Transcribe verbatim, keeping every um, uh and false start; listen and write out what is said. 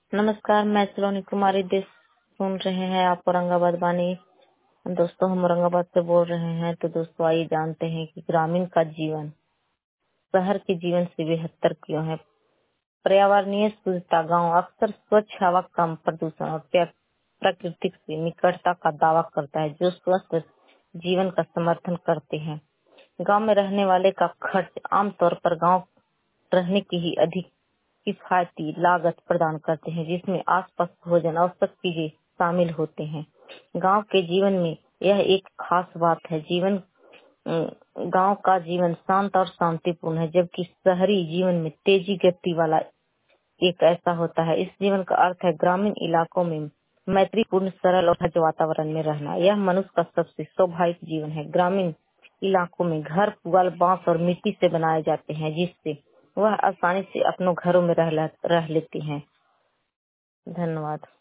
नमस्कार, मैं सलोनी कुमारी देश सुन रहे हैं आप औरंगाबाद बानी। दोस्तों, हम औरंगाबाद से बोल रहे हैं। तो दोस्तों, आइए जानते हैं कि ग्रामीण का जीवन शहर के जीवन से बेहतर क्यों है। पर्यावरणीय शुद्धता। गांव अक्सर स्वच्छ हवा, कम प्रदूषण और प्र- प्राकृतिक से निकटता का दावा करता है, जो स्वस्थ जीवन का समर्थन करते हैं। गांव में रहने वाले का खर्च आमतौर पर गांव रहने की ही अधिक किफायती लागत प्रदान करते हैं, जिसमें आसपास भोजन आवश्यक चीजें शामिल होते हैं। गांव के जीवन में यह एक खास बात है। जीवन अम, गांव का जीवन शांत और शांतिपूर्ण है, जबकि शहरी जीवन में तेजी गति वाला एक ऐसा होता है। इस जीवन का अर्थ है ग्रामीण इलाकों में मैत्रीपूर्ण, सरल और सहज वातावरण में रहना। यह मनुष्य का सबसे स्वाभाविक जीवन है। ग्रामीण इलाकों में घर पुआल, बांस और मिट्टी से बनाए जाते हैं, जिससे वह आसानी से अपनों घरों में रह, रह लेते हैं। धन्यवाद।